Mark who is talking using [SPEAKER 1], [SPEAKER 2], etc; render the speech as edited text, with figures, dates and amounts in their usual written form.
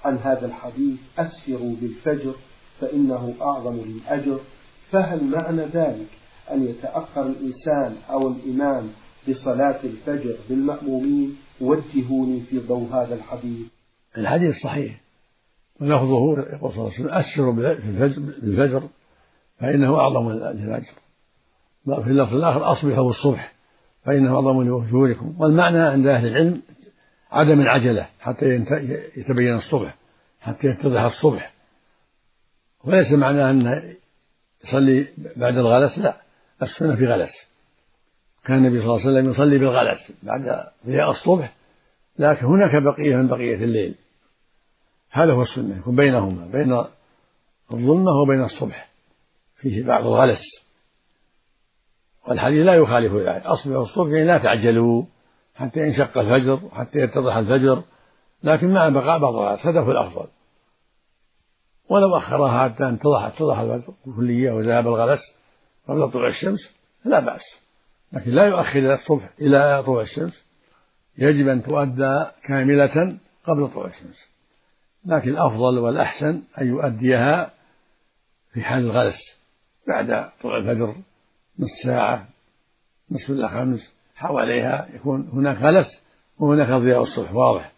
[SPEAKER 1] عن هذا الحديث أسفروا بالفجر فإنه أعظم للأجر، فهل معنى ذلك أن يتأخر الإنسان أو الإمام بصلاة الفجر بالمأمومين؟ وجهوني في ضوء هذا الحديث.
[SPEAKER 2] الحديث صحيح ولفظه يقول صلى الله عليه وسلم أسفروا بالفجر فإنه أعظم للأجر، في اللفظ الآخر أصبحوا الصبح فإنه أعظم لأجوركم. والمعنى عند أهل العلم عدم العجلة حتى يتبين الصبح، حتى يتضح الصبح، وليس معناه أن يصلي بعد الغلس، لا، السنة في غلس، كان النبي صلى الله عليه وسلم يصلي بالغلس بعد ضياء الصبح، لكن هناك بقية من بقية الليل، هذا هو السنة، يكون بينهما، بين الظلمة وبين الصبح فيه بعض الغلس، والحديث لا يخالف ذلك، أصبحوا الصبح يعني لا تعجلوا حتى ينشق الفجر حتى يتضح الفجر، لكن مع بقاء بعض الغلس، هذا هو الأفضل. ولو أخرها حتى أن اتضح الفجر كلية وذهب الغلس قبل طلوع الشمس لا بأس، لكن لا يؤخر الصبح إلى طلوع الشمس، يجب أن تؤدى كاملة قبل طلوع الشمس، لكن الأفضل والأحسن أن يؤديها في حال الغلس بعد طلوع الفجر نصف ساعة، نصف إلى 5 حواليها، يكون هناك غلس وهناك ضياء الصبح واضح.